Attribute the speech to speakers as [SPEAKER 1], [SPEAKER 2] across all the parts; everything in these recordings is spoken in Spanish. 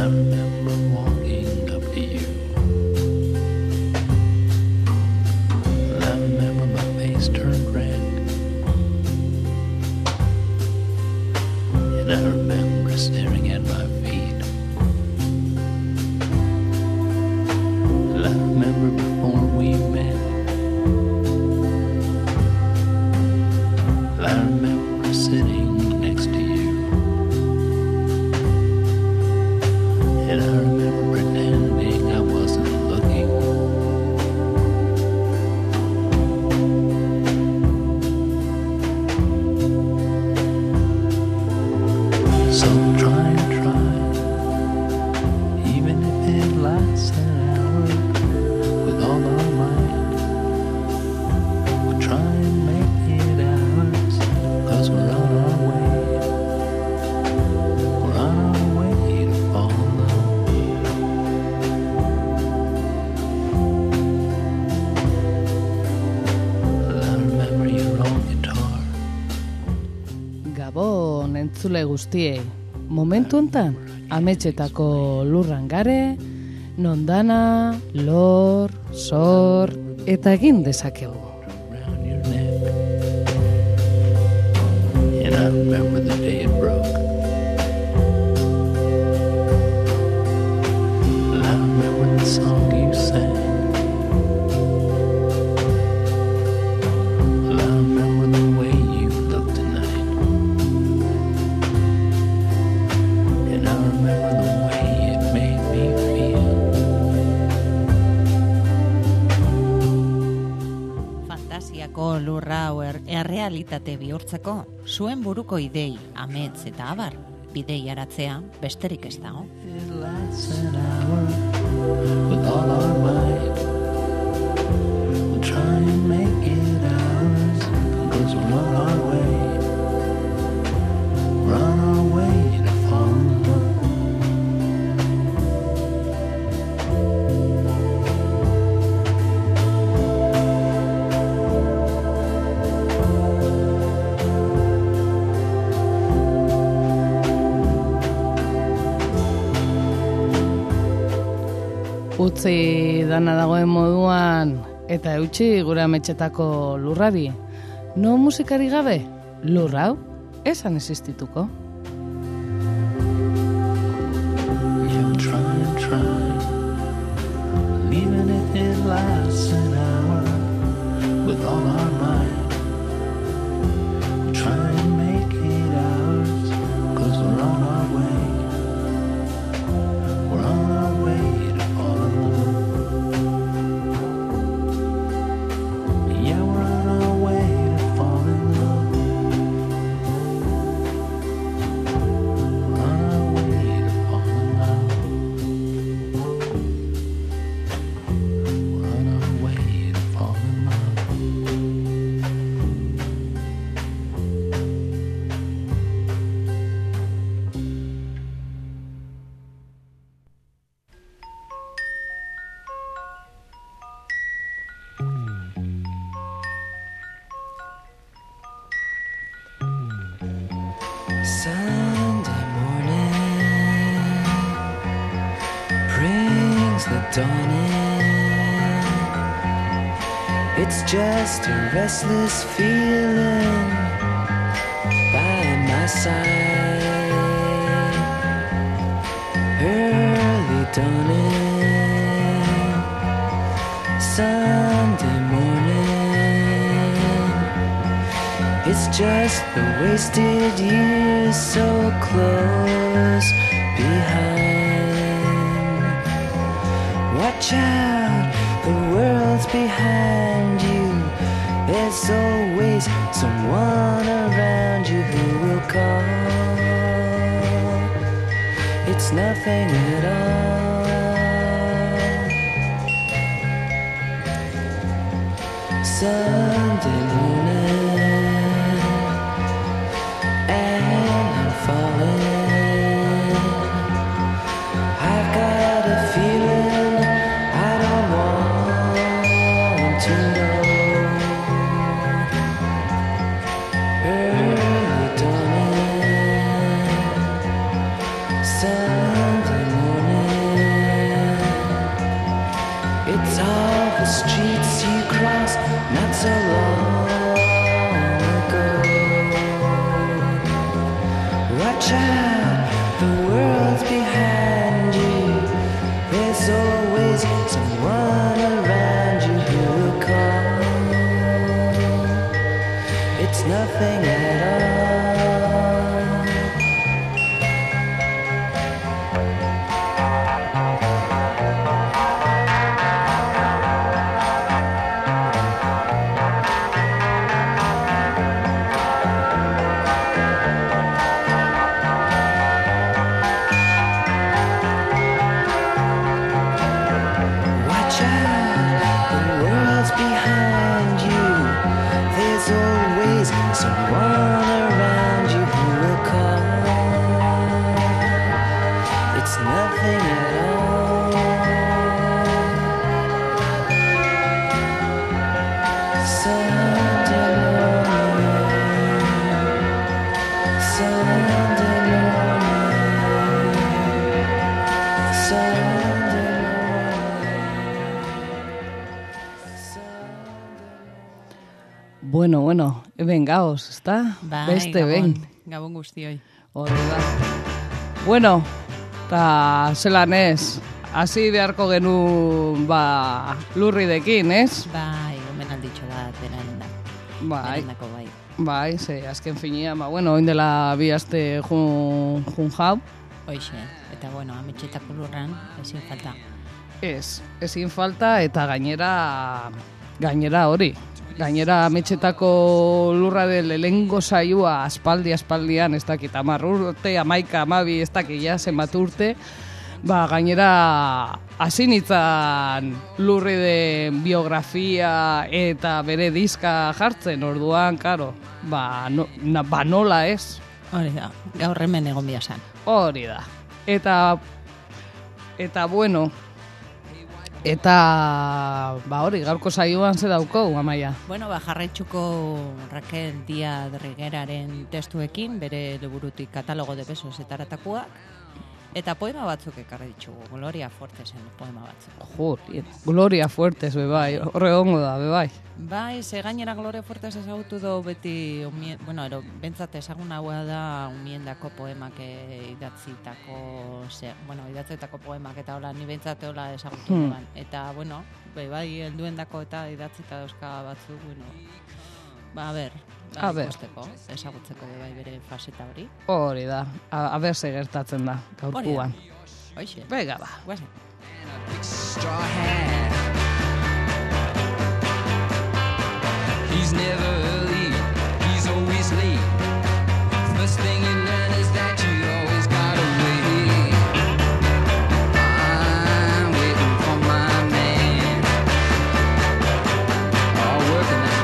[SPEAKER 1] I remember walking up to you. And I remember my face turned red. And I remember staring at my feet. And I remember before we met. And I remember sitting next to you. And I remember pretending I wasn't looking. So try, even if it lasts an hour, with all our might. We'll try and make it ours, 'cause we're on our way. We're on our way to fall in love. I remember your old guitar.
[SPEAKER 2] Gabon entzule guztiei. Momentu hontan ametsetako lurran gare, nondana, lor, sor eta egin dezakegu.
[SPEAKER 1] Around your neck. And I remember the day it broke. And I remember the song you sang. And I remember the way you looked tonight. And I remember the way it made me feel.
[SPEAKER 3] Fantasiako lurra hau errealitate bihurtzeko, zuen buruko idei, amets eta abar, bidei aratzea besterik ez dago.
[SPEAKER 1] It lasts an hour with all our might. We'll try and make it ours, 'cause we're on our way. We're on our way to fall in love.
[SPEAKER 2] Utzi dana dagoen moduan eta eutxi gure ametsetako lurrari. No musikari gabe, lur hau esan existituko.
[SPEAKER 1] Yeah, we'll try, even if it lasts an hour with all our might. We'll try and make it ours, 'cause we're on our way. We're on our way to fall in love. Yeah, we're on our way to fall in love. We're on our way to fall in love. We're on our way to fall in love. Sunday morning brings the dawn in. It's just a restless feeling by my side. Early dawning, Sunday morning. It's just the wasted years so close behind. Watch out, the world's behind you. There's always someone around you who will call. It's nothing at all. Sunday morning, and I'm falling. I've got a feeling I don't want to know. Early dawning, Sunday morning. It's nothing at all. Sunday morning, Sunday morning, Sunday morning.
[SPEAKER 2] Bueno, eben gaoz, ezta?
[SPEAKER 3] Bai,
[SPEAKER 2] Beste behin.
[SPEAKER 3] Gabon guztioi.
[SPEAKER 2] Hori da. Bueno, eta zelan ez, hasi beharko genuen lurridekin, ez?
[SPEAKER 3] Bai, omenalditxo bat berarenda.
[SPEAKER 2] Bai,
[SPEAKER 3] Berendako bai.
[SPEAKER 2] bai, ze azken finia, oin dela bi aste jun jau.
[SPEAKER 3] Hoixe, eta bueno, ametxetako lurran, ezin falta.
[SPEAKER 2] Ezin falta eta gainera hori. Gainera ametxetako lurraren lehengo saioa aspaldian, ez dakit, 10 urte, 11, 12, ez dakit, ja, zenbat urte, gainera hasi nintzen lurriden biografia eta bere diska jartzen, orduan, karo, nola ez?
[SPEAKER 3] Hori da, gaur hemen egon biasan.
[SPEAKER 2] Hori da. Eta bueno, eta hori, gaurko saioan ze dauko, Amaia?
[SPEAKER 3] Bueno, jarraitzuko Raquel Díaz Regueraren testuekin, bere liburutik Katalogo de besos etaratakoak, eta poema batzuk ekarri ditugu, Gloria Fuertesen poema batzuk.
[SPEAKER 2] Gloria Fuertes, bebai, horre gongo da, bebai.
[SPEAKER 3] Bai, ze gainera Gloria Fuertes ezagutu do beti, bentsat ezagun haua da umiendako poemak idatzitako poemak, eta hola, ni bentsate hola ezagutu duan. Eta, bai, helduendako eta idatzita dauzka batzuk, ezagutzeko bai bere faseta hori.
[SPEAKER 2] Hori da, aber ze gertatzen da, gaurkuan.
[SPEAKER 3] Hoixe.
[SPEAKER 2] Bega ba.
[SPEAKER 3] Guazen.
[SPEAKER 1] He's never early, he's always late. First thing you learn is that you always gotta wait. I'm waiting for my man. All working now.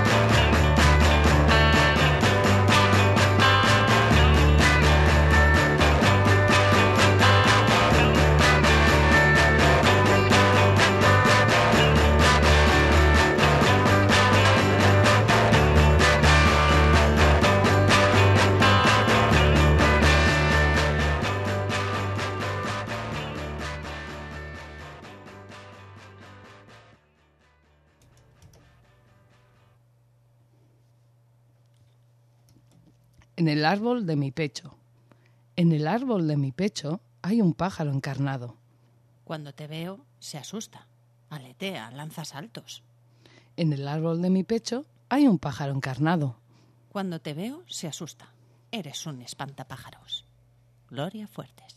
[SPEAKER 2] En el árbol de mi pecho. En el árbol de mi pecho hay un pájaro encarnado.
[SPEAKER 3] Cuando te veo, se asusta, aletea, lanza saltos.
[SPEAKER 2] En el árbol de mi pecho hay un pájaro encarnado.
[SPEAKER 3] Cuando te veo, se asusta. Eres un espantapájaros. Gloria Fuertes.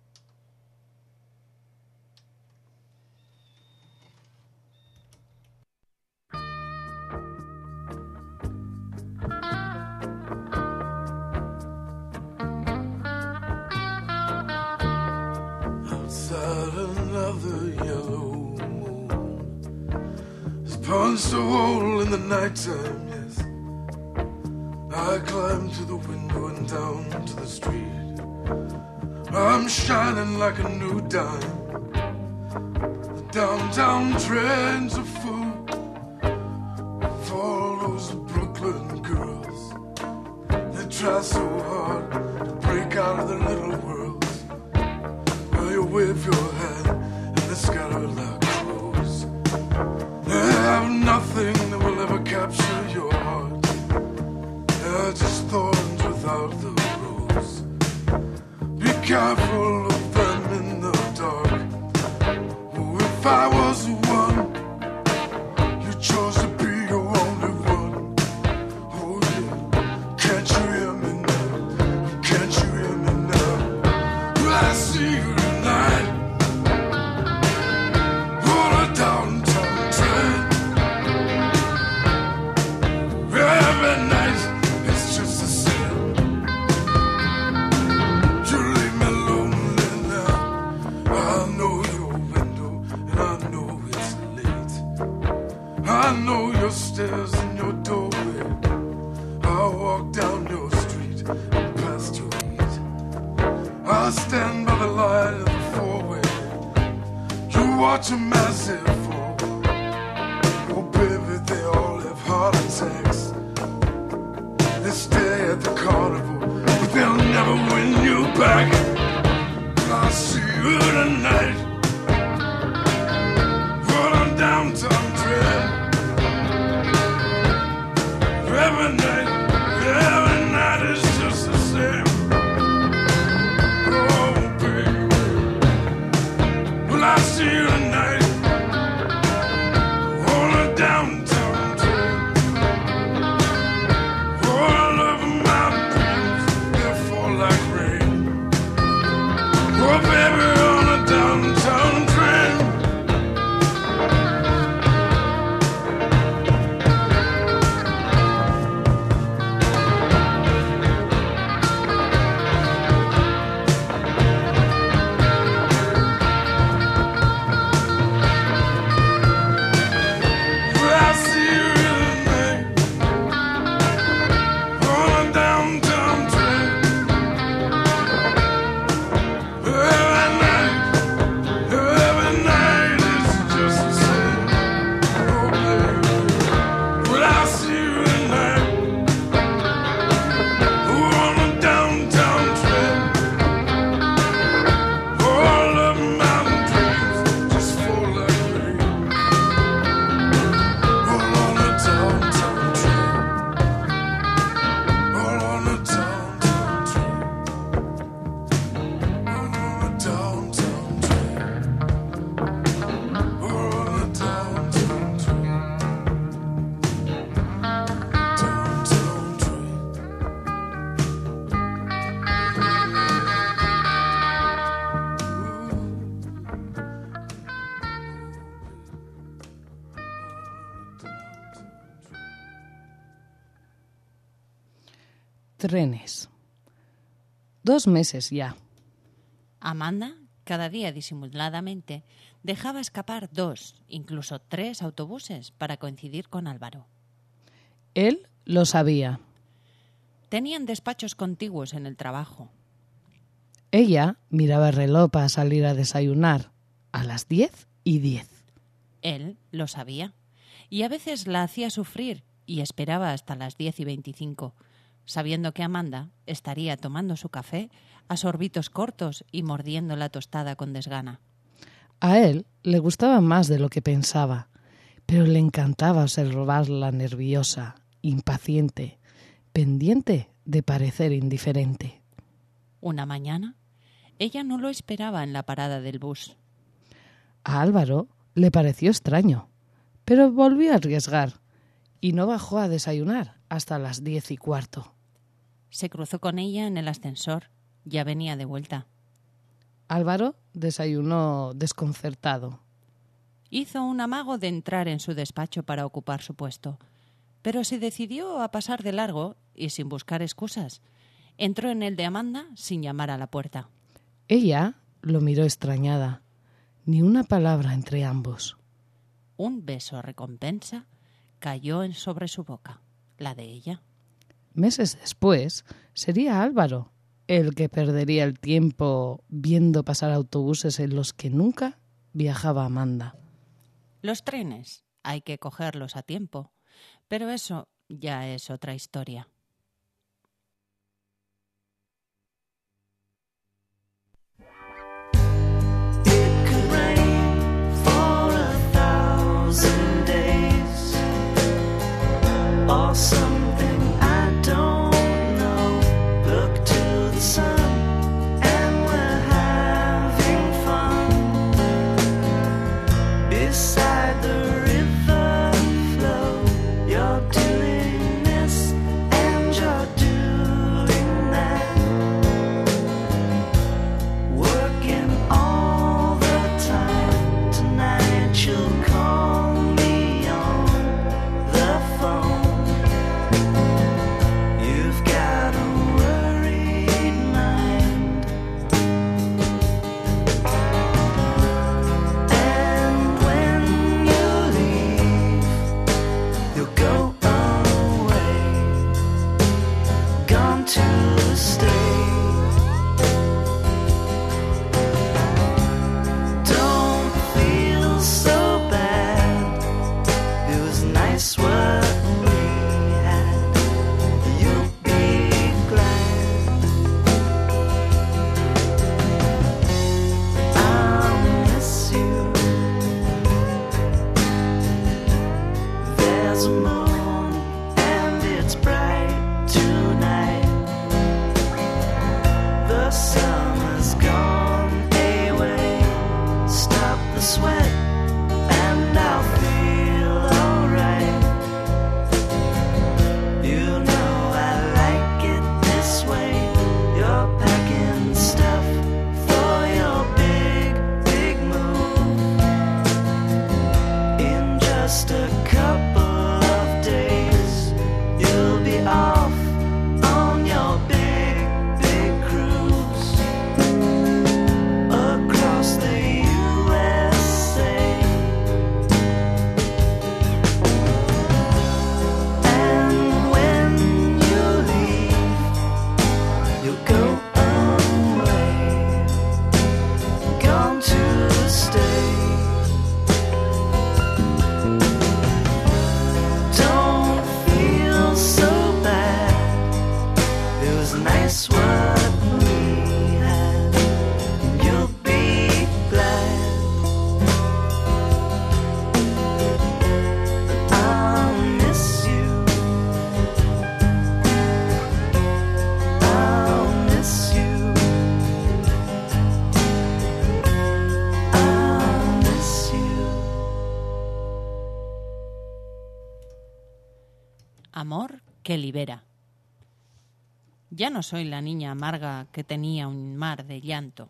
[SPEAKER 4] Another yellow moon has punched a hole in the nighttime, yes. I climb to the window and down to the street. I'm shining like a new dime. The downtown trends are full of all those Brooklyn girls. They try so hard to break out of their little worlds. Well, you wave your hand and they scatter like crows. They have nothing that will ever capture your heart. They're just thorns without the rose. Be careful of them in the dark. Oh, if I was the one you chose to be your only one. Oh yeah, can't you hear me now? Can't you hear me now? I see you tonight. watch a massive fall. Oh baby, they all have heart attacks. They stay at the carnival, but they'll never win you back. I'll see you tonight, right on downtown Dread. Every night is just the same. Oh baby, well I'll see you tonight, on a downtown Dread. Oh, I love my dreams, they fall like rain. Oh baby, on a downtown train. Well, I'll see you tonight, on a downtown train. Every night is just the same. Oh baby, well I'll see you tonight, on a downtown train. Oh, I love mountain dreams, just fall like rain. All on a downtown train. All on a downtown train. All on a downtown train. All on a downtown train. Downtown train.
[SPEAKER 2] Trenes. 2 meses ya.
[SPEAKER 3] Amanda, cada día disimuladamente, dejaba escapar 2, incluso 3 autobuses para coincidir con Álvaro.
[SPEAKER 2] Él lo sabía.
[SPEAKER 3] Tenían despachos contiguos en el trabajo.
[SPEAKER 2] Ella miraba el reloj para salir a desayunar a las 10:10.
[SPEAKER 3] Él lo sabía. Y a veces la hacía sufrir y esperaba hasta las 10:25, sabiendo que Amanda estaría tomando su café a sorbitos cortos y mordiendo la tostada con desgana.
[SPEAKER 2] A él le gustaba más de lo que pensaba, pero le encantaba observarla nerviosa, impaciente, pendiente de parecer indiferente.
[SPEAKER 3] Una mañana, ella no lo esperaba en la parada del bus.
[SPEAKER 2] A Álvaro le pareció extraño, pero volvió a arriesgar y no bajó a desayunar hasta las 10:15.
[SPEAKER 3] Se cruzó con ella en el ascensor. Ya venía de vuelta.
[SPEAKER 2] Álvaro desayunó desconcertado.
[SPEAKER 3] Hizo un amago de entrar en su despacho para ocupar su puesto, pero se decidió a pasar de largo y sin buscar excusas. Entró en el de Amanda sin llamar a la puerta.
[SPEAKER 2] Ella lo miró extrañada. Ni una palabra entre ambos.
[SPEAKER 3] Un beso recompensa cayó sobre su boca, la de ella.
[SPEAKER 2] Meses después, sería Álvaro el que perdería el tiempo viendo pasar autobuses en los que nunca viajaba Amanda.
[SPEAKER 3] Los trenes hay que cogerlos a tiempo, pero eso ya es otra historia.
[SPEAKER 5] Something I don't know. Look to the sun and we're having fun. Beside the river flow, you're doing this and
[SPEAKER 3] amor que libera. Ya no soy la niña amarga que tenía un mar de llanto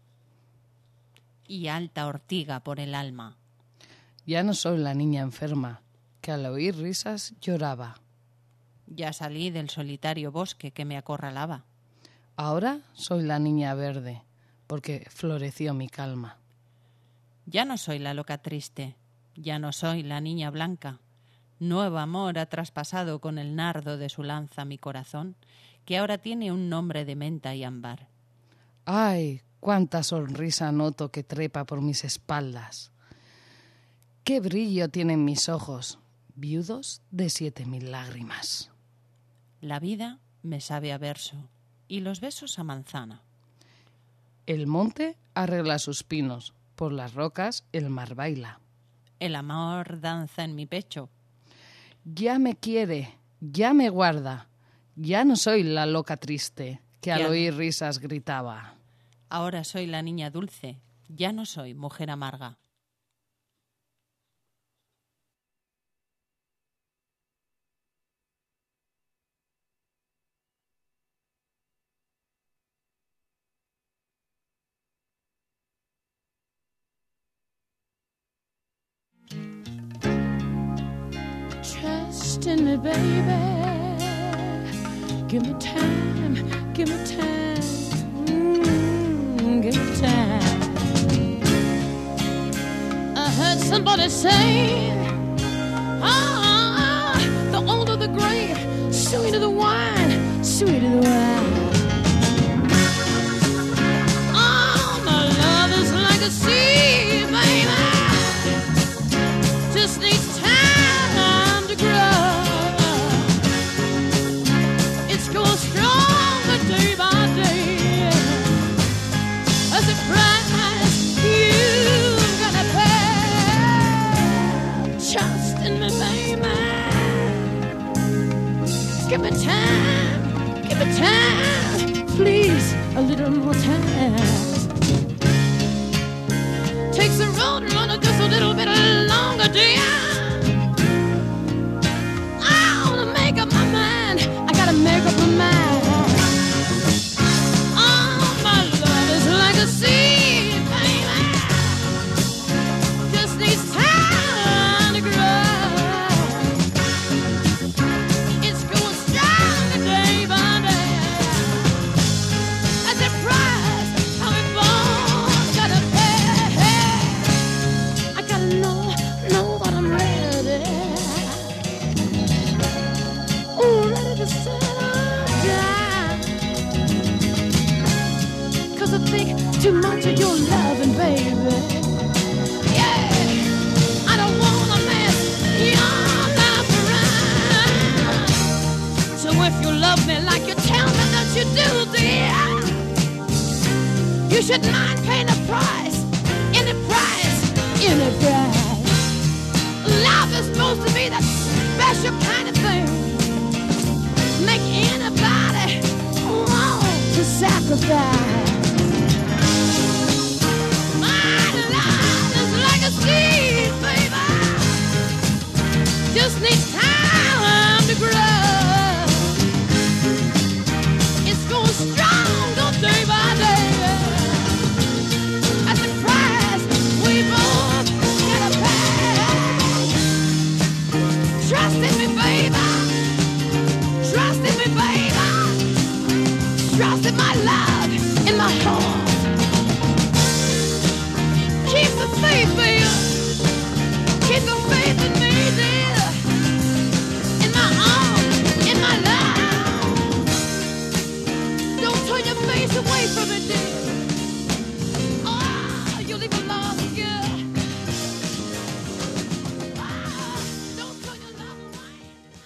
[SPEAKER 3] y alta ortiga por el alma.
[SPEAKER 2] Ya no soy la niña enferma que al oír risas lloraba.
[SPEAKER 3] Ya salí del solitario bosque que me acorralaba.
[SPEAKER 2] Ahora soy la niña verde porque floreció mi calma.
[SPEAKER 3] Ya no soy la loca triste, ya no soy la niña blanca. Nuevo amor ha traspasado con el nardo de su lanza mi corazón, que ahora tiene un nombre de menta y ámbar.
[SPEAKER 2] ¡Ay, cuánta sonrisa noto que trepa por mis espaldas! ¡Qué brillo tienen mis ojos, viudos de 7000 lágrimas!
[SPEAKER 3] La vida me sabe a verso y los besos a manzana.
[SPEAKER 2] El monte arregla sus pinos, por las rocas el mar baila.
[SPEAKER 3] El amor danza en mi pecho.
[SPEAKER 2] Ya me quiere, ya me guarda, ya no soy la loca triste que al
[SPEAKER 3] Ya no.
[SPEAKER 2] oír risas gritaba.
[SPEAKER 3] Ahora soy la niña dulce, ya no soy mujer amarga.
[SPEAKER 6] Trust in me, baby. Give me time, give me time, give me time. I heard somebody say, the older the grape, sweeter the wine, sweeter the wine. Oh, my love is like a sea, baby. Just needs time to grow. It's going stronger day by day. As a price you've gotta pay. Trust in me, baby. Give me time, please, a little more time. Takes the road runner just a little bit longer, dear. I wanna make up my mind. I gotta make up my mind. Oh, my love is like a sea, baby. Just needs time to grow. It's going stronger day by day. That's the price how we both gotta pay. I gotta know that I'm ready. Ooh, ready to settle down. 'Cause I think too much of your loving, baby. Yeah, I don't wanna mess your life around. So if you love me like you tell me that you do, dear, you should mind paying a price, any price, any price. Love is supposed to be that special kind of thing. Make anybody want to sacrifice. My love is like a seed, baby. Just needs time to grow. It's going stronger day by day. At the price we both gotta pay. Trust in me, baby. Trust in me, baby. Trust in my love, in my heart. Keep the faith, baby. Keep the faith in me, dear. In my arms, in my love. Don't turn your face away from it, dear. Oh, you'll leave a love, girl. Ah, don't turn your love away.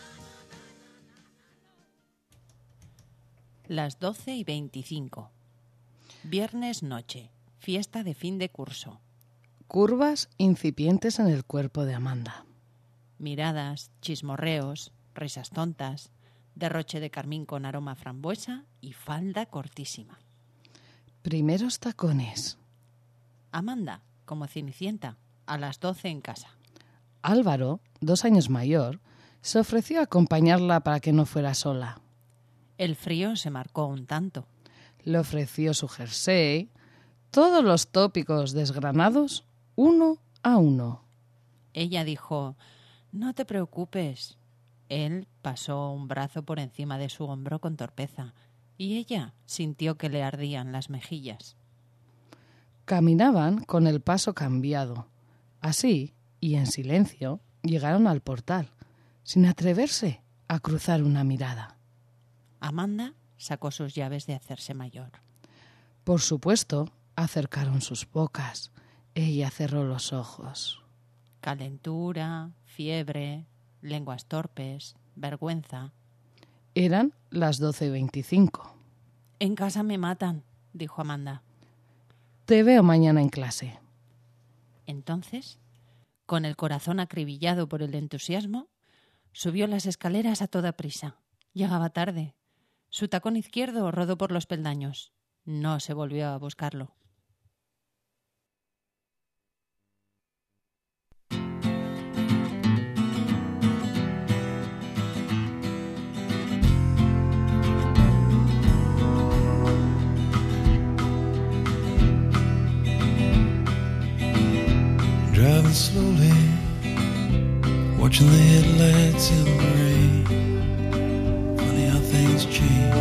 [SPEAKER 3] Las 12:25. Viernes noche. Fiesta de fin de curso.
[SPEAKER 2] Curvas incipientes en el cuerpo de Amanda.
[SPEAKER 3] Miradas, chismorreos, risas tontas, derroche de carmín con aroma a frambuesa y falda cortísima.
[SPEAKER 2] Primeros tacones.
[SPEAKER 3] Amanda, como Cenicienta, a las 12 en casa.
[SPEAKER 2] Álvaro, 2 años mayor, Se ofreció a acompañarla para que no fuera sola.
[SPEAKER 3] El frío se marcó un tanto.
[SPEAKER 2] Le ofreció su jersey, todos los tópicos desgranados, uno a uno.
[SPEAKER 3] Ella dijo, no te preocupes. Él pasó un brazo por encima de su hombro con torpeza y ella sintió que le ardían las mejillas.
[SPEAKER 2] Caminaban con el paso cambiado. Así, y en silencio, llegaron al portal, sin atreverse a cruzar una mirada.
[SPEAKER 3] Amanda sacó sus llaves de hacerse mayor.
[SPEAKER 2] Por supuesto, acercaron sus bocas. Ella cerró los ojos.
[SPEAKER 3] Calentura, fiebre, lenguas torpes, vergüenza.
[SPEAKER 2] Eran las 12:25.
[SPEAKER 3] En casa me matan, dijo Amanda.
[SPEAKER 2] Te veo mañana en clase.
[SPEAKER 3] Entonces, con el corazón acribillado por el entusiasmo, subió las escaleras a toda prisa. Llegaba tarde. Su tacón izquierdo rodó por los peldaños. No se volvió a buscarlo.
[SPEAKER 4] Driving slowly, watching the headlights in the rain. Funny how things change.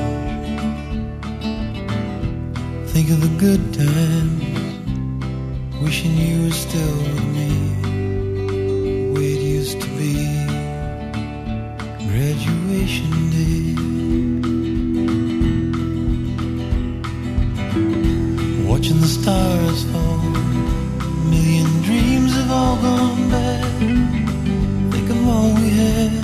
[SPEAKER 4] Think of the good times, wishing you were still with me. The way it used to be. Graduation day. Watching the stars fall. A million dreams have all gone bad. Think of all we had.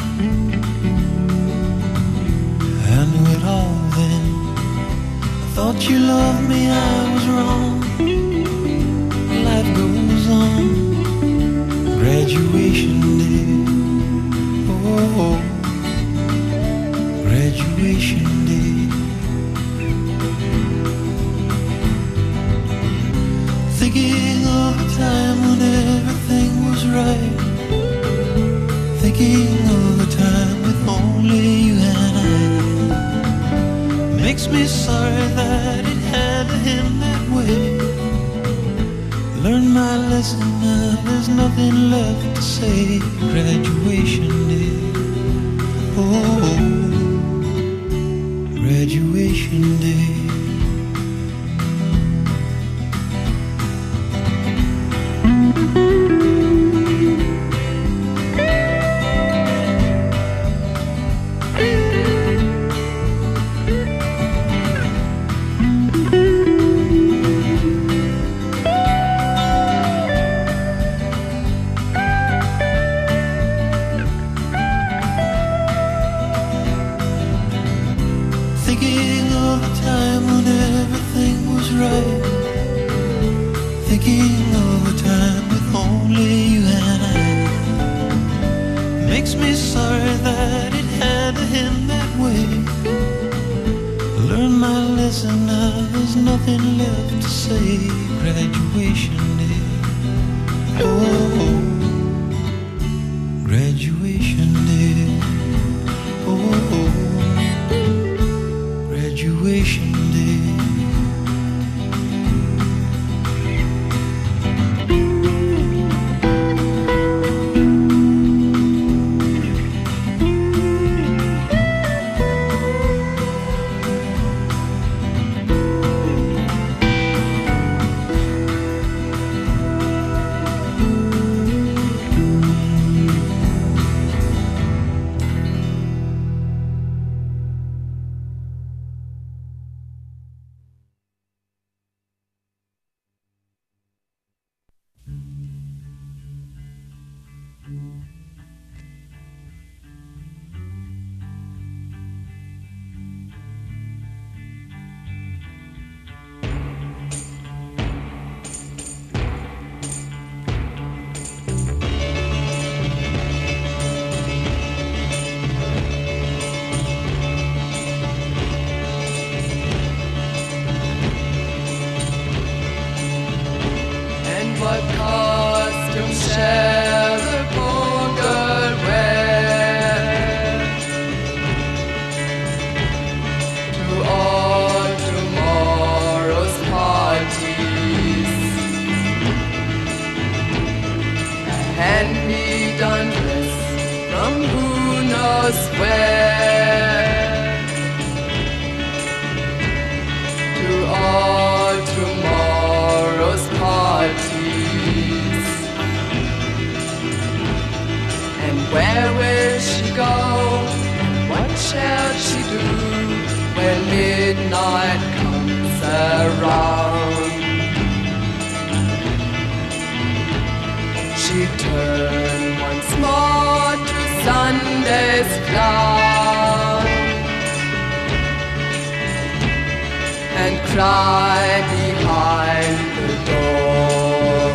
[SPEAKER 4] I knew it all then. I thought you loved me, I was wrong. Life goes on. Graduation day. Oh, graduation day. Thinking of a time when everything was right. Thinking of a time with only you and I. Makes me sorry that it had to end that way. Learn my lesson now, there's nothing left to say. Graduation day. Oh, graduation day. Thinking of a time when everything was right. Thinking of a time with only you and I. Makes me sorry that it had to end that way. Learn my lesson now, there's nothing left to say. Graduation day. Oh, graduation day. Oh, graduation day.
[SPEAKER 7] And what costume shall the poor girl wear? hand-me-down dress from who knows where, to all tomorrow's parties. And where will she go, and what shall she do when midnight comes around? She turned once more to Sunday's clown and cried behind the door.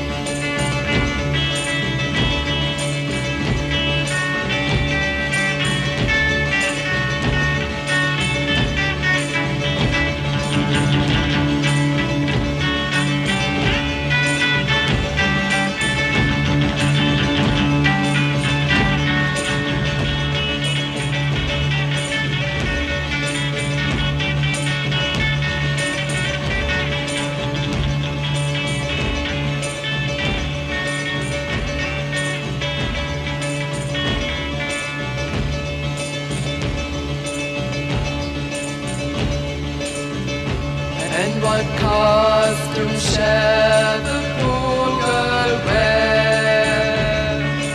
[SPEAKER 7] And what costume shall the poor girl wear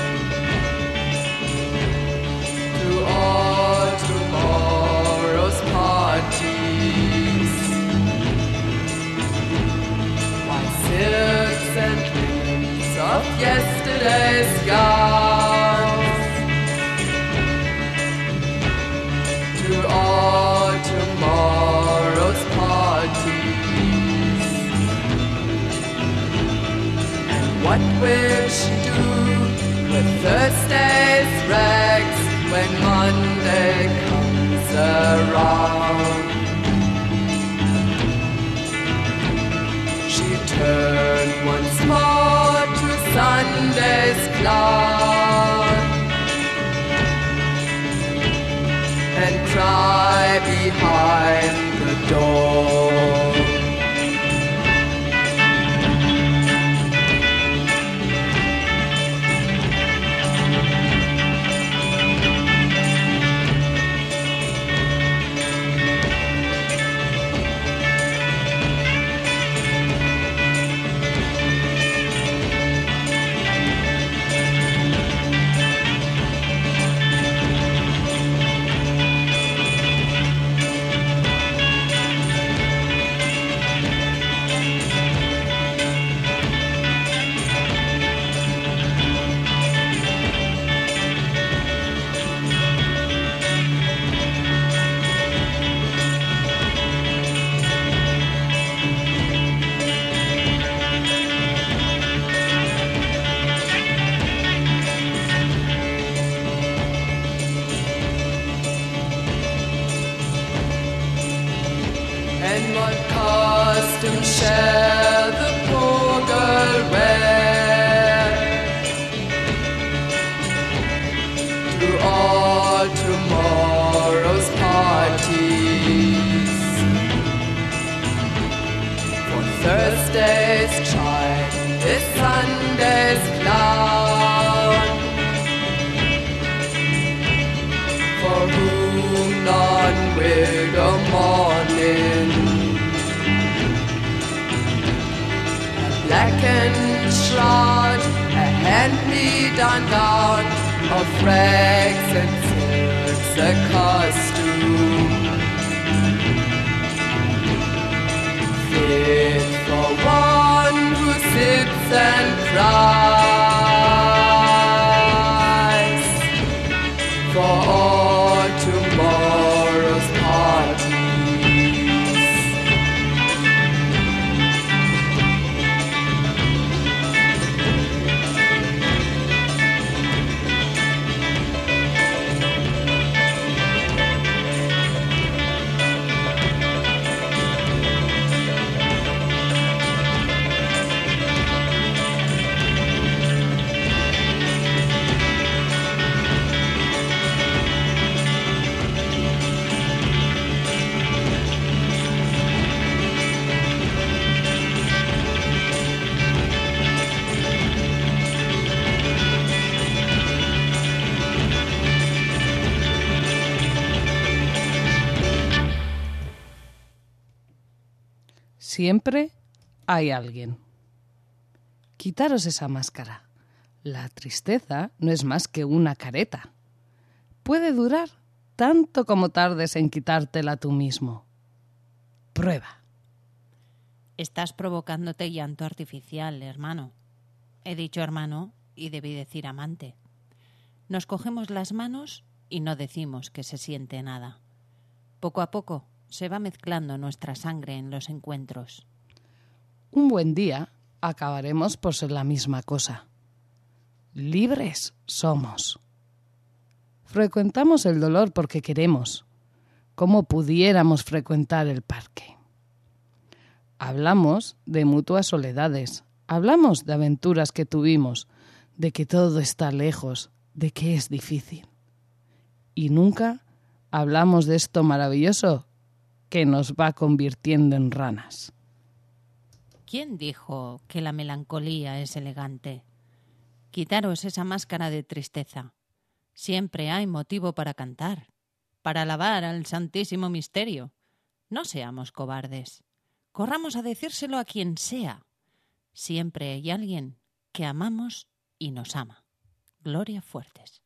[SPEAKER 7] to all tomorrow's parties? Why, silks and linens of yesterday's gowns to all tomorrow's parties. And what will she do with Thursday's rags when Monday comes around? She turned once more to Sunday's clown and cry behind the door. And what costume shall the poor girl wear to all tomorrow's parties? For Thursday's child is Sunday's clown, for whom none will go mourning. A blackened shroud, a hand-me-down gown of rags and silks, a costume fit for one who sits and cries for all tomorrow's parties.
[SPEAKER 2] Siempre hay alguien. Quitaros esa máscara. La tristeza no es más que una careta. Puede durar tanto como tardes en quitártela tú mismo. Prueba.
[SPEAKER 3] Estás provocándote llanto artificial, hermano. He dicho hermano y debí decir amante. Nos cogemos las manos y no decimos que se siente nada. Poco a poco se va mezclando nuestra sangre en los encuentros.
[SPEAKER 2] Un buen día acabaremos por ser la misma cosa. Libres somos. Frecuentamos el dolor porque queremos. ¿Cómo pudiéramos frecuentar el parque? Hablamos de mutuas soledades. Hablamos de aventuras que tuvimos, de que todo está lejos, de que es difícil. Y nunca hablamos de esto maravilloso que nos va convirtiendo en ranas.
[SPEAKER 3] ¿Quién dijo que la melancolía es elegante? Quitaros esa máscara de tristeza. Siempre hay motivo para cantar, para alabar al Santísimo Misterio. No seamos cobardes. Corramos a decírselo a quien sea. Siempre hay alguien que amamos y nos ama. Gloria Fuertes.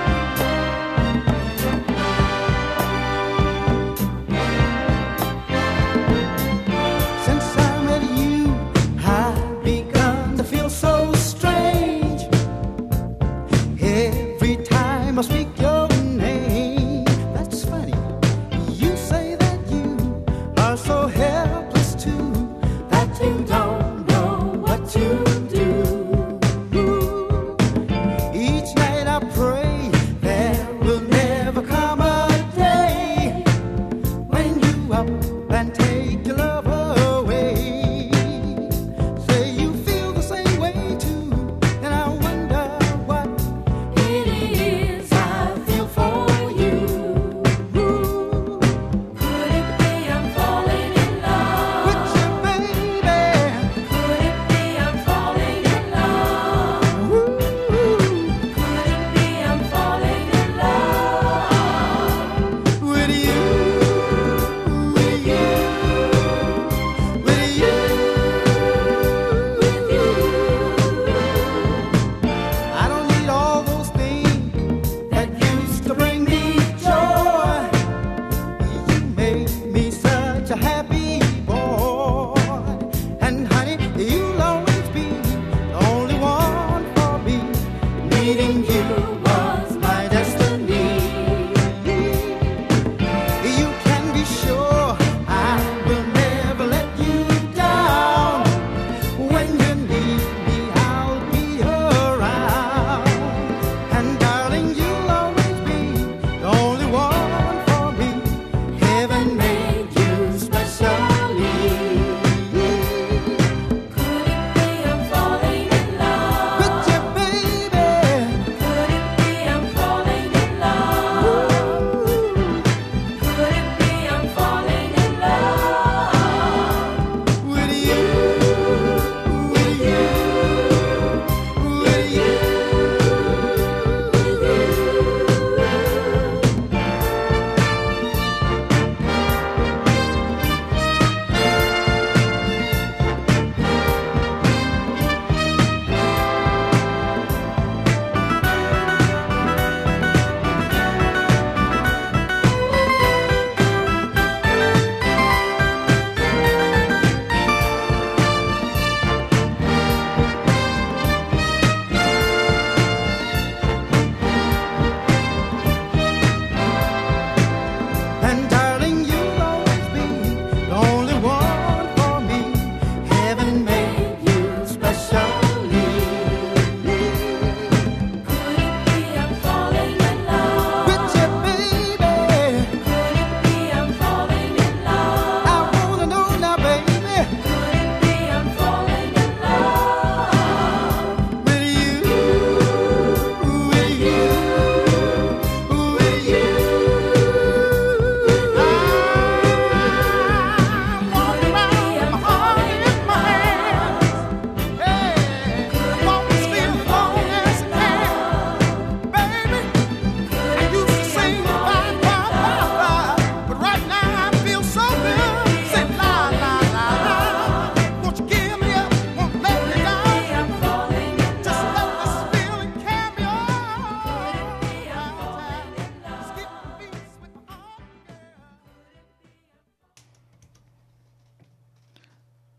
[SPEAKER 5] Thank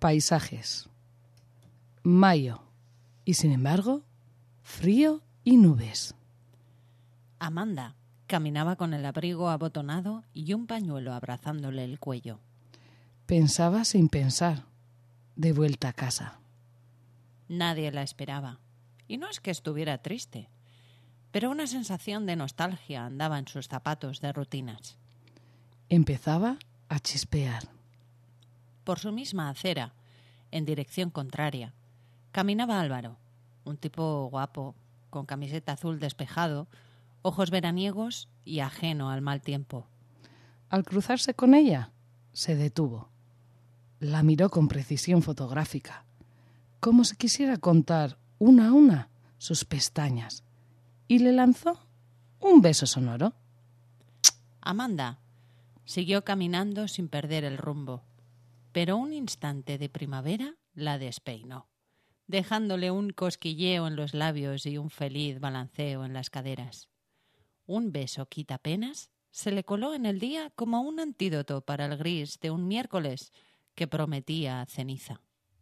[SPEAKER 2] Paisajes. Mayo. Y sin embargo, frío y nubes.
[SPEAKER 3] Amanda caminaba con el abrigo abotonado y un pañuelo abrazándole el cuello.
[SPEAKER 2] Pensaba sin pensar, de vuelta a casa.
[SPEAKER 3] Nadie la esperaba. Y no es que estuviera triste, pero una sensación de nostalgia andaba en sus zapatos de rutinas.
[SPEAKER 2] Empezaba a chispear.
[SPEAKER 3] Por su misma acera, en dirección contraria, caminaba Álvaro, un tipo guapo, con camiseta azul despejado, ojos veraniegos y ajeno al mal tiempo.
[SPEAKER 2] Al cruzarse con ella, se detuvo. La miró con precisión fotográfica, como si quisiera contar una a una sus pestañas, y le lanzó un beso sonoro.
[SPEAKER 3] Amanda siguió caminando sin perder el rumbo, pero un instante de primavera la despeinó, dejándole un cosquilleo en los labios y un feliz balanceo en las caderas. Un beso quitapenas se le coló en el día como un antídoto para el gris de un miércoles que prometía ceniza.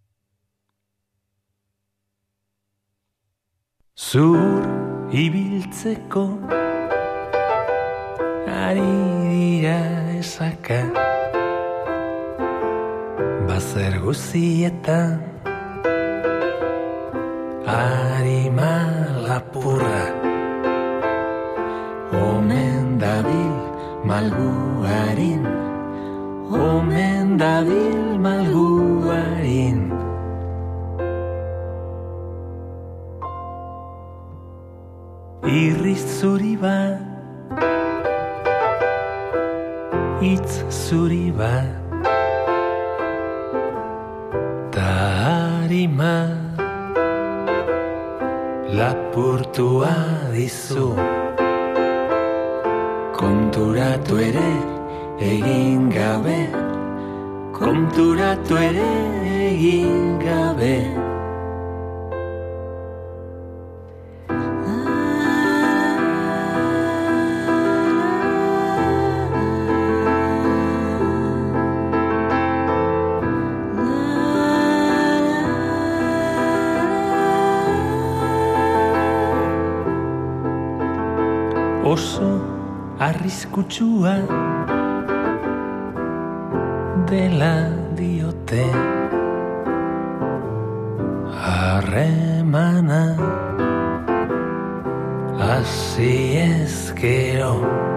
[SPEAKER 1] Zur ibiltzeko ari dira esaka, bazer guzietan arima lapurra, omen dabil malguarin, omen dabil malguarin. Irriz zuri bat, hitz zuri bat, ta harima lapurtua dizu. Konturatu ere egin gabe, konturatu ere egin gabe. Oso arriskutsua dela diote harremana hasi ezkero,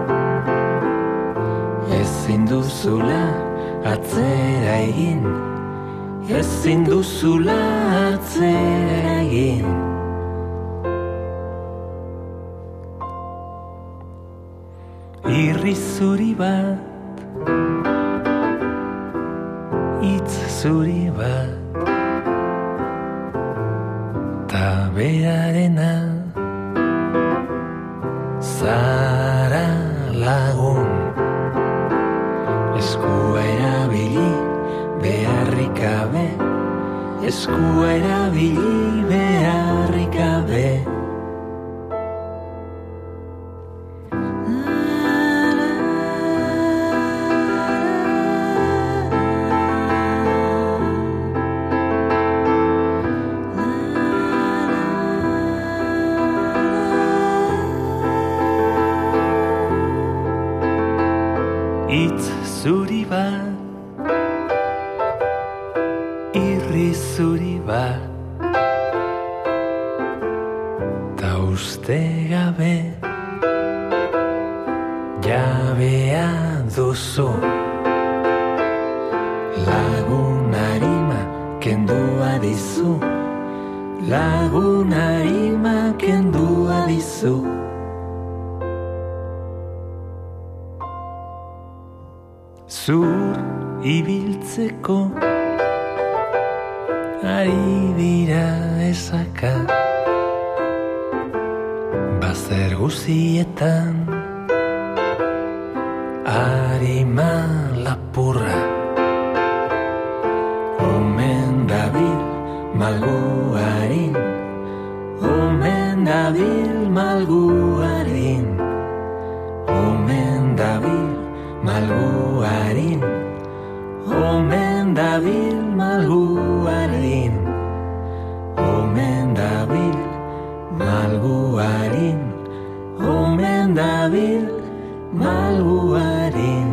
[SPEAKER 1] ezin duzula atzera egin, ezin duzula atzera egin. Irriz zuri bat, hitz zuri bat, ta berarena zara lagun. Eskua erabili beharrik gabe, eskua erabili beharrik gabe. Hitz zuri bat, irriz zuri bat, ta uste gabe jabea duzu. Lagun arima kendua dizu, lagun arima kendua dizu. Zur ibiltzeko ari dira esaka, bazer guzietan arima lapurra, omen dabil malguarin, omen dabil malguarin, omen dabil malguarin, omen dabil
[SPEAKER 5] dabil malguarin, omen dabil malguarin, omen dabil malguarin.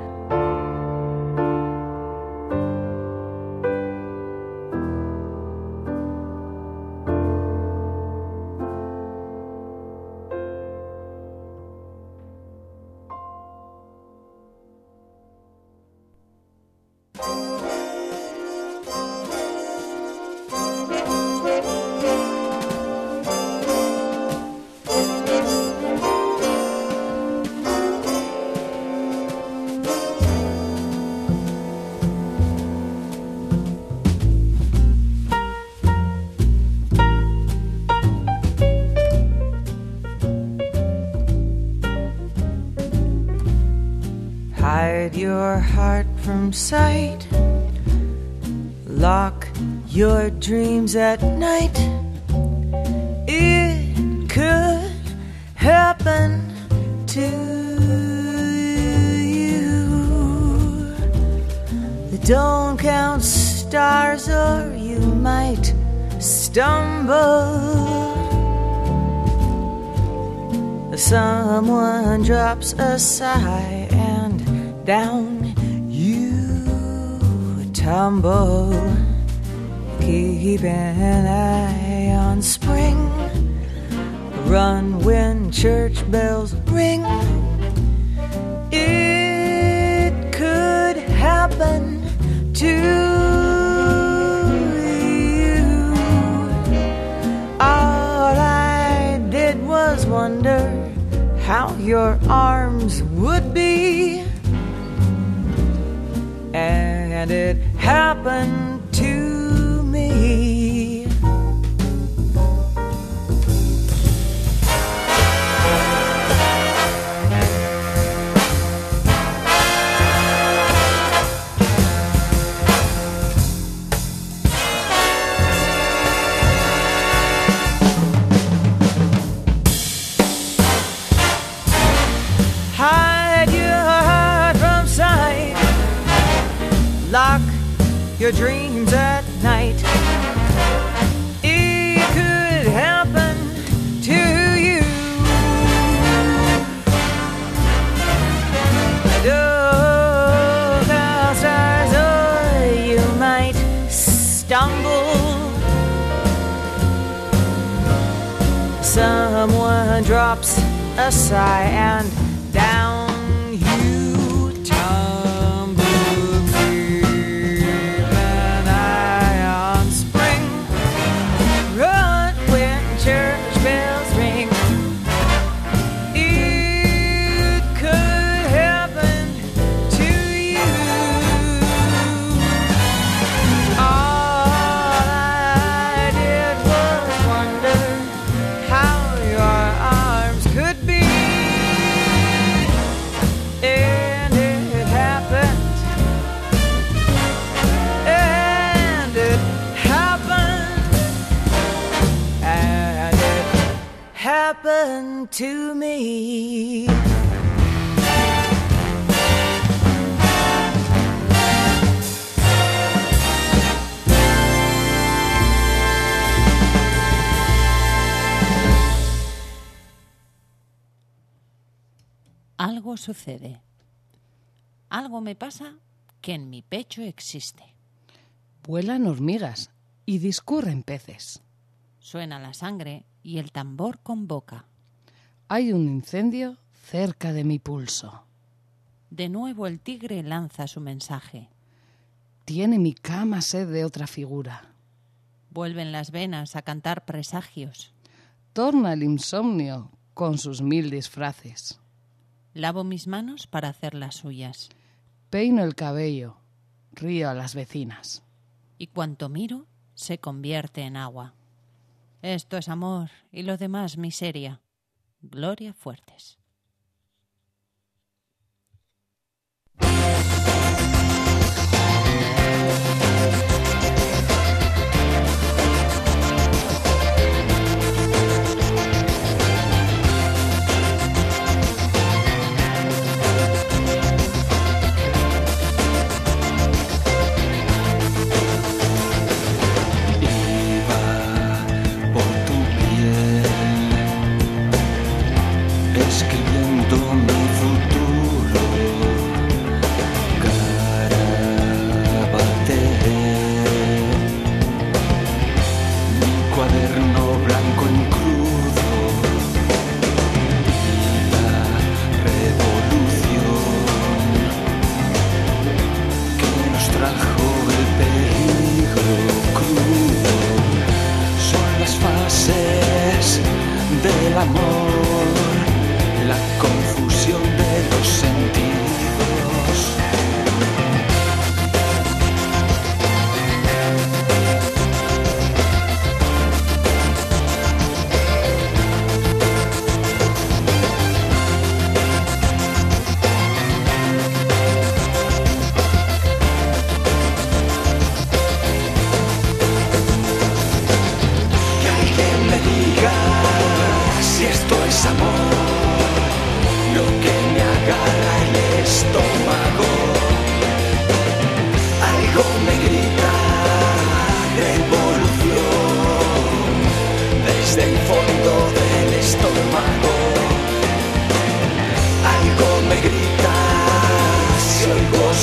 [SPEAKER 8] Hide your heart from sight. Lock your dreams at night. It could happen to you. Don't count stars or you might stumble. Someone drops a sigh and down you tumble. Keep an eye on spring. Run when church bells ring. It could happen to you. All I did was wonder how your arms would be, and it happened to me. Hide your heart from sight. Lock your dreams at night. It could happen to you. Look out, stars, or you might stumble. Someone drops a sigh and down you tumble. Keep an eye on spring. Run when church bells ring. It could happen to you. All I did was wonder how your arms could be. And it happened. And it happened. And it happened to me.
[SPEAKER 3] Algo sucede. Algo me pasa que en mi pecho existe.
[SPEAKER 2] Vuelan hormigas y discurren peces.
[SPEAKER 3] Suena la sangre y el tambor convoca.
[SPEAKER 2] Hay un incendio cerca de mi pulso.
[SPEAKER 3] De nuevo el tigre lanza su mensaje.
[SPEAKER 2] Tiene mi cama sed de otra figura.
[SPEAKER 3] Vuelven las venas a cantar presagios.
[SPEAKER 2] Torna el insomnio con sus 1000 disfraces.
[SPEAKER 3] Lavo mis manos para hacer las suyas.
[SPEAKER 2] Peino el cabello, río a las vecinas.
[SPEAKER 3] Y cuanto miro, se convierte en agua. Esto es amor y lo demás miseria. Gloria Fuertes.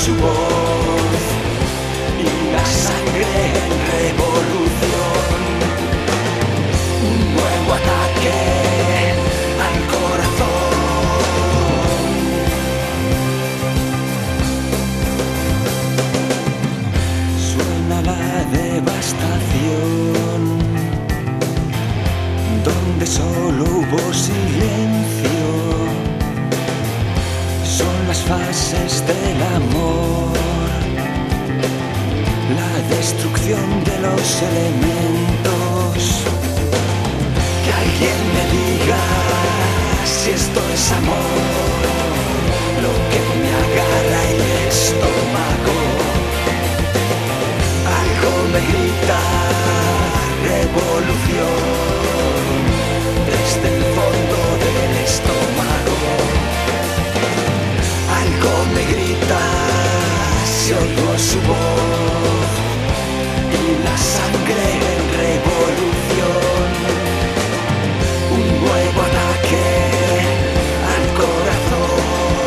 [SPEAKER 9] su voz y la sangre en revolución. Un nuevo ataque al corazón. Suena la devastación, donde solo hubo silencio. Son las fases del amor, la destrucción de los elementos. Que alguien me diga si esto es amor, lo que me agarra el estómago. Algo me grita revolución desde el fondo del estómago. Algo me grita si oigo su voz y la sangre en revolución. Un nuevo ataque al corazón.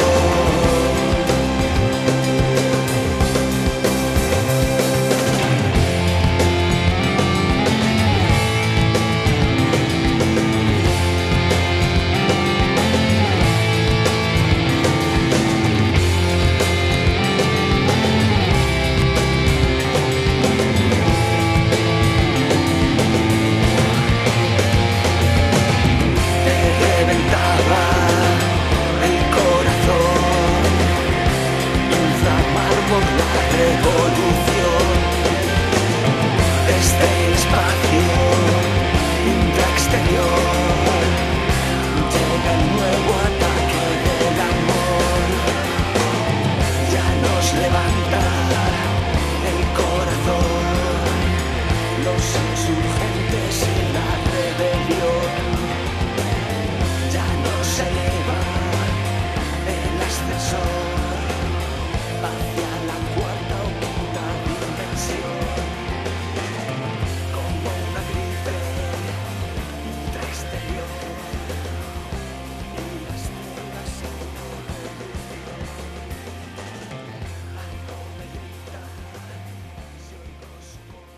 [SPEAKER 9] Revolución desde el espacio intraexterior. Llega el nuevo ataque del amor. Ya nos levanta el corazón. Los insurgentes y la rebelión. Ya nos eleva el ascensor hacia la cuarta o quinta dimensión, como una gripe intraexterior y las tierras en algo me grita si oigo su voz.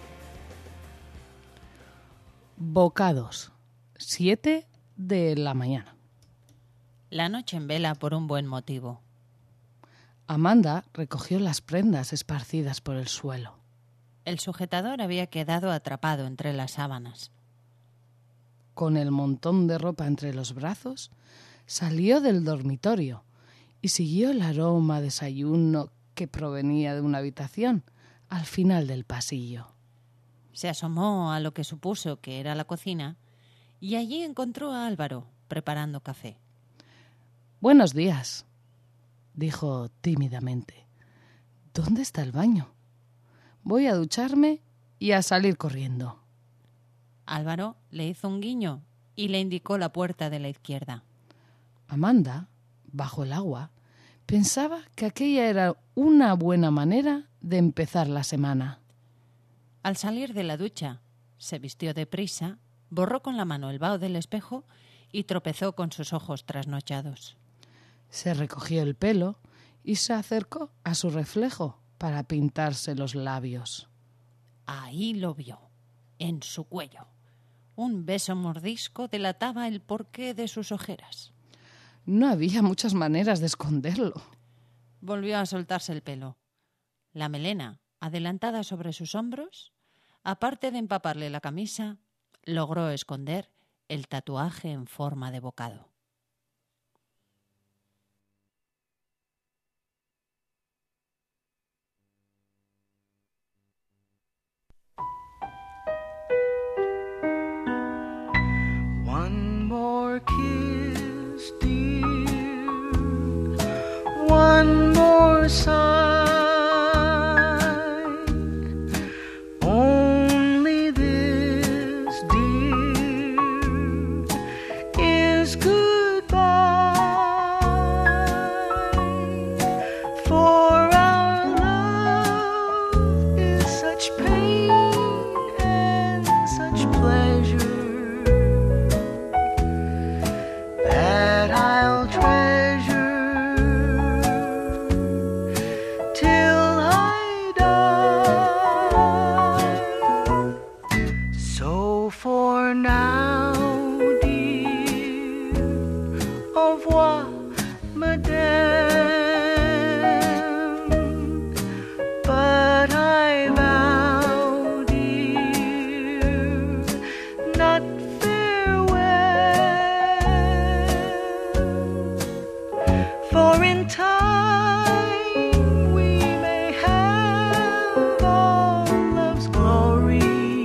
[SPEAKER 2] Bocados, 7 de la mañana.
[SPEAKER 3] La noche en vela por un buen motivo.
[SPEAKER 2] Amanda recogió las prendas esparcidas por el suelo.
[SPEAKER 3] El sujetador había quedado atrapado entre las sábanas.
[SPEAKER 2] Con el montón de ropa entre los brazos, salió del dormitorio y siguió el aroma a desayuno que provenía de una habitación al final del pasillo.
[SPEAKER 3] Se asomó a lo que supuso que era la cocina y allí encontró a Álvaro preparando café.
[SPEAKER 2] «Buenos días», dijo tímidamente. «¿Dónde está el baño? Voy a ducharme y a salir corriendo».
[SPEAKER 3] Álvaro le hizo un guiño y le indicó la puerta de la izquierda.
[SPEAKER 2] Amanda, bajo el agua, pensaba que aquella era una buena manera de empezar la semana.
[SPEAKER 3] Al salir de la ducha, se vistió deprisa, borró con la mano el vaho del espejo y tropezó con sus ojos trasnochados.
[SPEAKER 2] Se recogió el pelo y se acercó a su reflejo para pintarse los labios.
[SPEAKER 3] Ahí lo vio, en su cuello. Un beso mordisco delataba el porqué de sus ojeras.
[SPEAKER 2] No había muchas maneras de esconderlo.
[SPEAKER 3] Volvió a soltarse el pelo. La melena, adelantada sobre sus hombros, aparte de empaparle la camisa, logró esconder el tatuaje en forma de bocado.
[SPEAKER 8] One more kiss, dear. One more sigh. Only this, dear, is goodbye. For our love is such pain and such pleasure that I'll treasure time we may have all love's glory,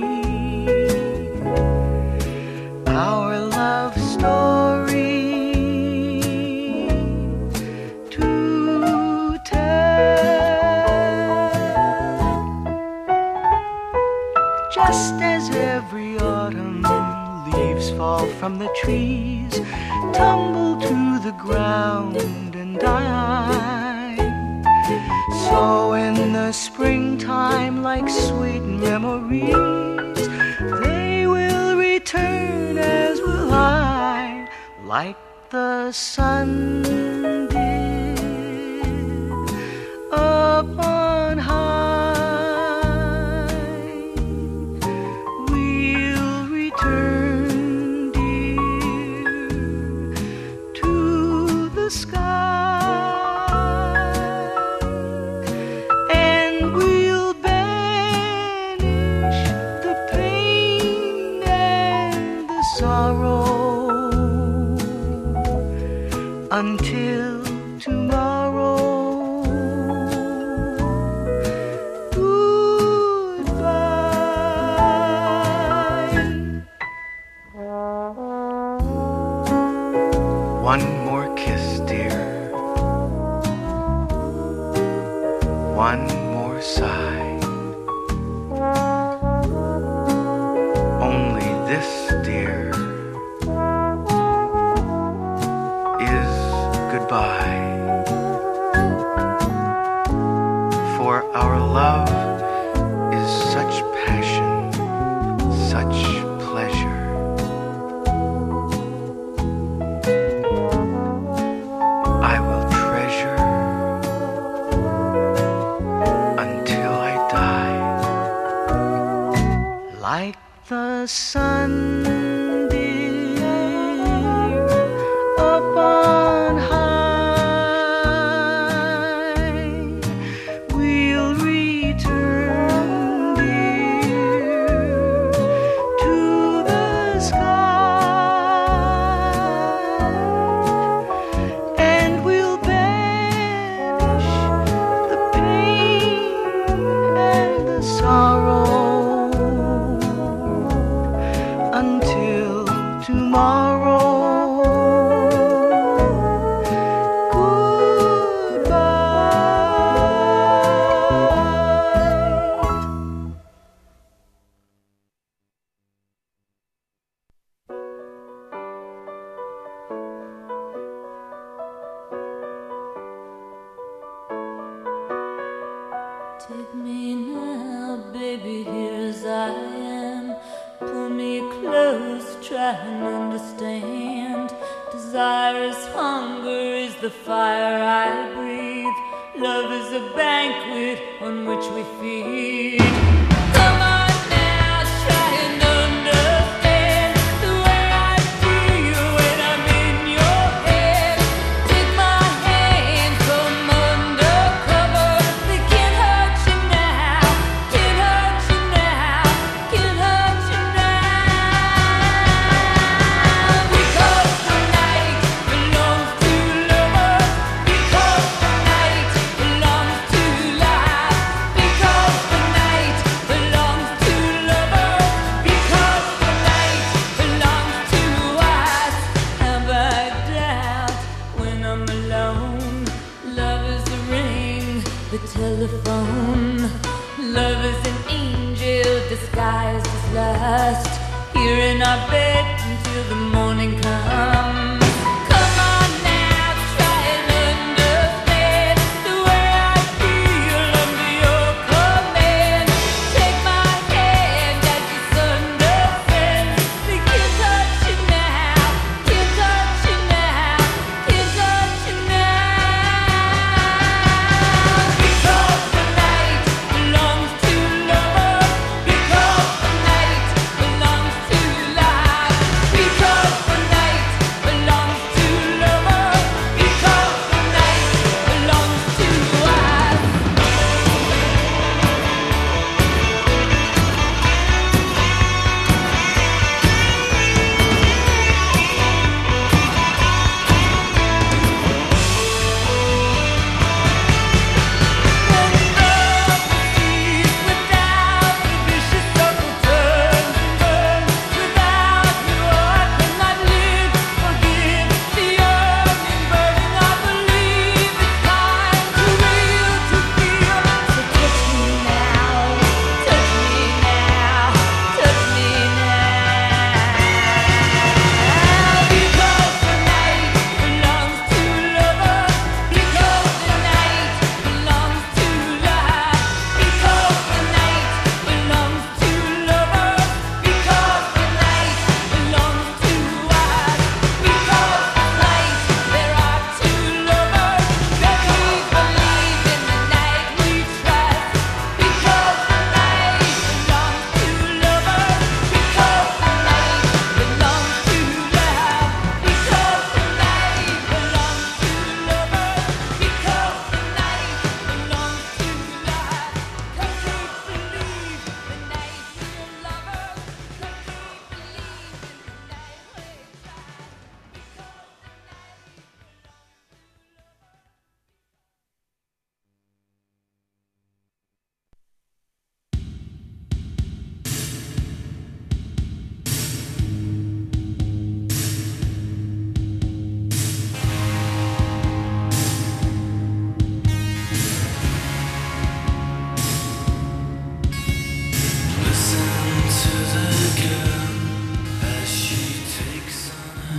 [SPEAKER 8] our love story to tell. Just as every autumn leaves fall from the trees, tumble to the ground and die, so in the springtime, like sweet memories, they will return, as will I, like the sun did up on high. We'll return, dear, to the sky, and we'll banish the pain and the sorrow until tomorrow. Goodbye. One more kiss, dear. One more sigh. Only this, dear, is goodbye. For our love is such passion, such pleasure. I will treasure until I die, like the sun dear up on high. We'll return, dear, to the sky, and we'll banish the pain and the sorrow until tomorrow. Goodbye.
[SPEAKER 10] Take me now, baby, here as I am. Pull me close, try and understand. Desire is hunger, is the fire I breathe. Love is a banquet on which we feed. Come on now, try and understand the way I feel when I'm in your head. Take my hand, come undercover. They can't hurt you now, can't hurt you now, can't hurt you now. Because the night belongs to lovers, because the night belongs to life, because the night belongs to lovers, because the night belongs to us. Have I doubt when I'm alone? Love is the ring, the telephone. Love is an angel disguised as lust, here in our bed until the morning comes. Come on now, try and understand the way I feel under your command. Take my hand as the sun descends. They can't touch you now, can't touch you now, can't touch you now. Because the night belongs to lovers, because the night belongs to life, because the night belongs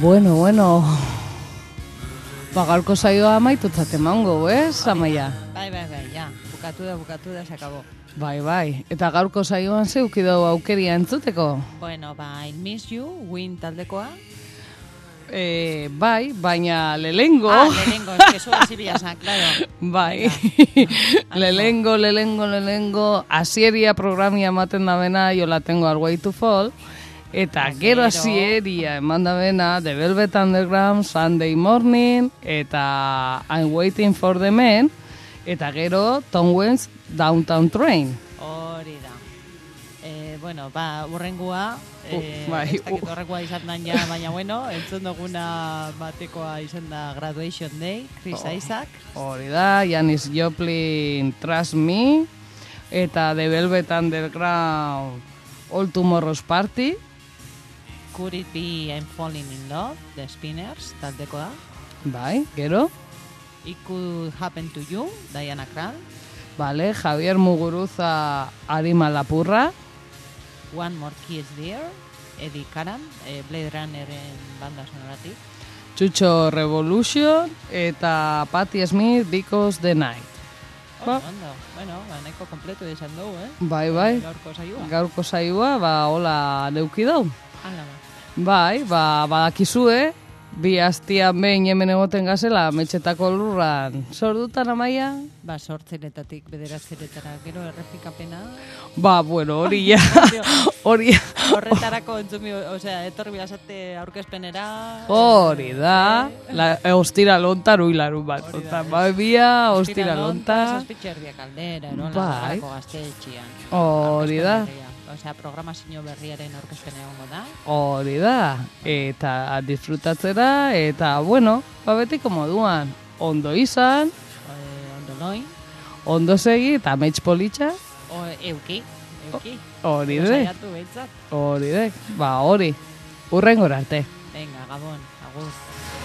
[SPEAKER 2] Bueno. Gaurko saioa amaitutzat emango, ez, Amaia?
[SPEAKER 3] Bai, ja. Bukatu da, se acabó.
[SPEAKER 2] Bai. Eta gaurko saioan zeuki dugu aukeria entzuteko?
[SPEAKER 3] Bueno, I Miss You, Win taldekoa.
[SPEAKER 2] Bai, baina lehengo.
[SPEAKER 3] Lehengo, es que zuek zibiazak, claro.
[SPEAKER 2] Bai. lehengo, asieria programia ematen da bena, yo la tengo al way to fall. Eta gero asieria eman da bena, The Velvet Underground, Sunday Morning, eta I'm Waiting for the Men, eta gero Tom Waits Downtown Train.
[SPEAKER 3] Hori da. Bueno, urrengua,
[SPEAKER 2] bai.
[SPEAKER 3] ez dakit horrekoa izan dan ja, baina bueno, entzun duguna batekoa izan da Graduation Day, Chris Isaac.
[SPEAKER 2] Hori da, Janis Joplin, Trust Me, eta The Velvet Underground, All Tomorrow's Party.
[SPEAKER 3] Could It Be I'm Falling in Love, The Spinners, taldekoa.
[SPEAKER 2] Bai, gero.
[SPEAKER 3] It Could Happen to You, Diana Krall.
[SPEAKER 2] Vale, Javier Muguruza, Arima Lapurra.
[SPEAKER 3] One More Kiss There, Eddie Karam, Blade Runneren banda sonoratik.
[SPEAKER 2] Chucho Revolution, eta Patti Smith, Because the Night.
[SPEAKER 3] Ondo, bueno, nahiko kompletu izan dugu,
[SPEAKER 2] Bai. Gaurko saioa, hola neuki dau. Bai, badakizue, bi astian behin hemen egoten gazela, metxetako lurran. Sordutan, Amaia?
[SPEAKER 3] 8:00 bederatzeretara, gero errepikapena.
[SPEAKER 2] Bueno, hori ja.
[SPEAKER 3] Horretarako entzumi, etorri bilazate aurkezpenera.
[SPEAKER 2] Hori da, ostira lontar uilarun bat. Bia, ostira lontar.
[SPEAKER 3] Zazpitxerdiak aldera,
[SPEAKER 2] Bai.
[SPEAKER 3] Gaztetxian.
[SPEAKER 2] Hori da.
[SPEAKER 3] Programazio berriaren aurkezpena egongo da.
[SPEAKER 2] Hori da, eta disfrutatzera, eta bueno, betiko moduan, ondo izan,
[SPEAKER 3] Ondo noin.
[SPEAKER 2] ondo segi, eta amets politxa.
[SPEAKER 3] Euki.
[SPEAKER 2] Hori de.
[SPEAKER 3] Saiatu behitzat.
[SPEAKER 2] Hori. Urrengora arte.
[SPEAKER 3] Venga, Gabon, agur.